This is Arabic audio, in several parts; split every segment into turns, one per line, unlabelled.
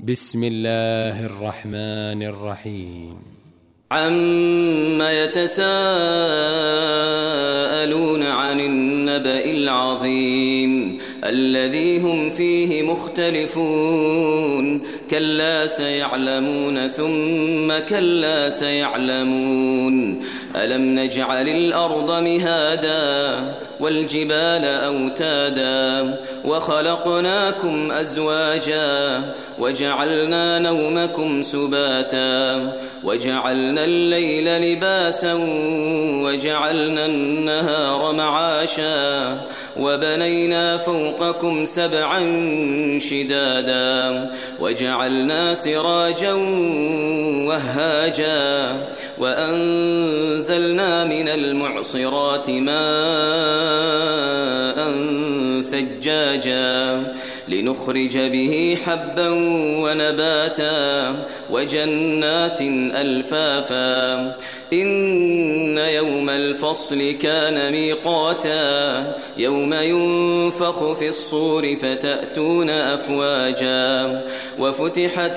بسم الله الرحمن الرحيم.
عم يتساءلون عن النبأ العظيم الذي هم فيه مختلفون كلا سيعلمون ثم كلا سيعلمون ألم نجعل الأرض مهادا والجبال أوتادا وخلقناكم أزواجا وجعلنا نومكم سباتا وجعلنا الليل لباسا وجعلنا النهار معاشا وبنينا فوقكم سبعا شدادا وجعلنا سراجا وهاجا وأنزلنا من المعصرات ماء ثجاجا لنخرج به حبا ونباتا وجنات ألفافا إن يوم الفصل كان ميقاتا يوم ينفخ في الصور فتأتون أفواجا وفتحت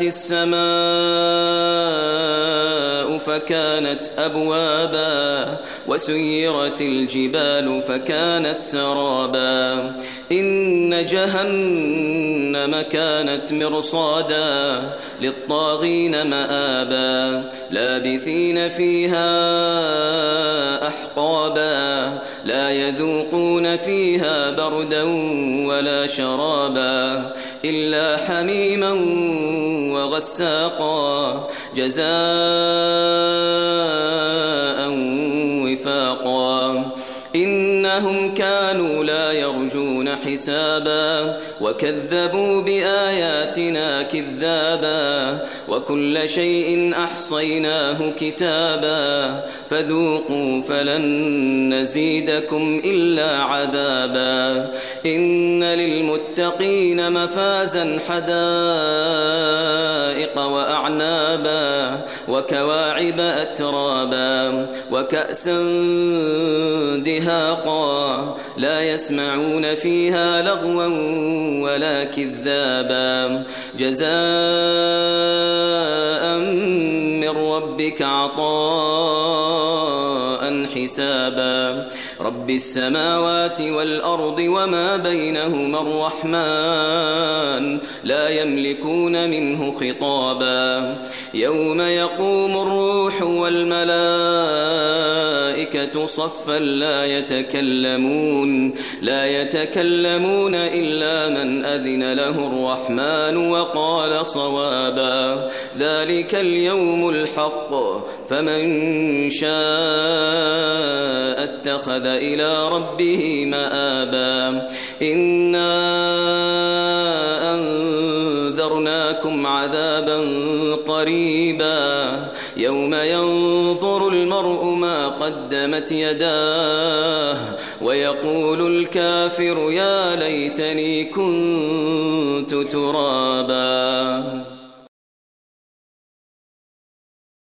السماء فكانت أبوابا وسيرت الجبال فكانت سرابا إن جهنم كانت مرصادا للطاغين مآبا لابثين فيها أحقابا لا يذوقون فيها بردا ولا شرابا إلا حميما وغساقا جزاء وفاقا إنهم كانوا لا يرجون حسابا وكذبوا بآياتنا كذابا وكل شيء أحصيناه كتابا فذوقوا فلن نزيدكم إلا عذابا إن للمتقين مفازا حدائق وأعنابا وكواعب أترابا وكأسا دهاقا لا يسمعون فيها لغوا ولا كذابا جزاء من ربك عطاء حسابا رب السماوات والأرض وما بينهما الرحمن لا يملكون منه خطابا يوم يقوم الروح والملائكة صفا لا يتكلمون إلا من أذن له الرحمن وقال صوابا ذلك اليوم الحق فمن شاء اتخذ إلى ربه مآبا إنا أنذرناكم عذابا قريبا يوم ينظر المرء ما قدمت يداه ويقول الكافر يا ليتني كنت ترابا.